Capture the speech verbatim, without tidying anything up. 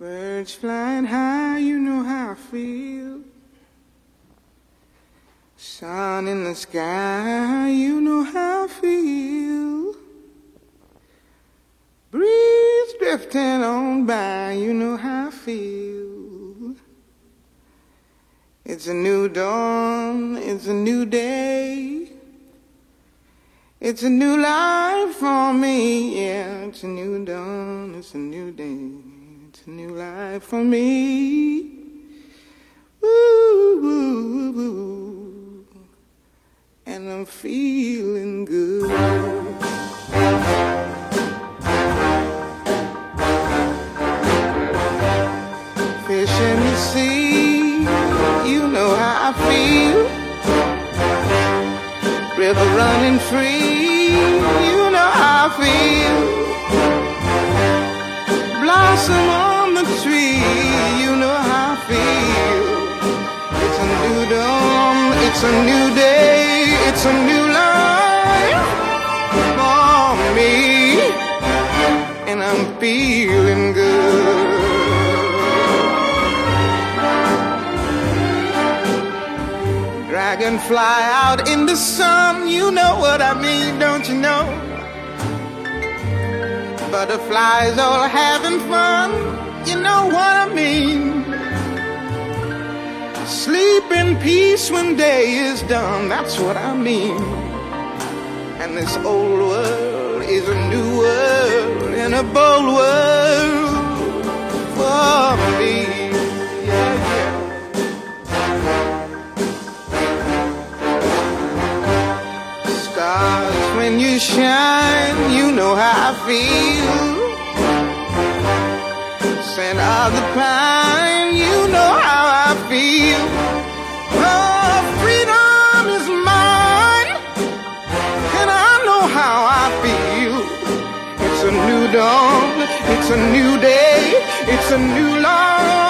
Birds flying high, you know how I feel. Sun in the sky, you know how I feel. Breeze drifting on by, you know how I feel. It's a new dawn, it's a new day. It's a new life for me, yeah. It's a new dawn, it's a new day. It's a new life for me. Ooh, ooh, ooh. And I'm feeling good. Fish in the sea, you know how I feel. River running free, you know how I feel. Blossom on the tree, you know how I feel. It's a new dawn, it's a new day, it's a new life for me, and I'm feeling good. Dragonfly out in the sun, you know what I mean, don't you know? Butterflies all having fun, you know what I mean. Sleep in peace when day is done, that's what I mean. And this old world is a new world, and a bold world for me. Yeah, yeah. Stars, when you shine, you know how I feel. Scent of the pine, you know how I feel. Oh, freedom is mine, and I know how I feel. It's a new dawn, it's a new day, it's a new life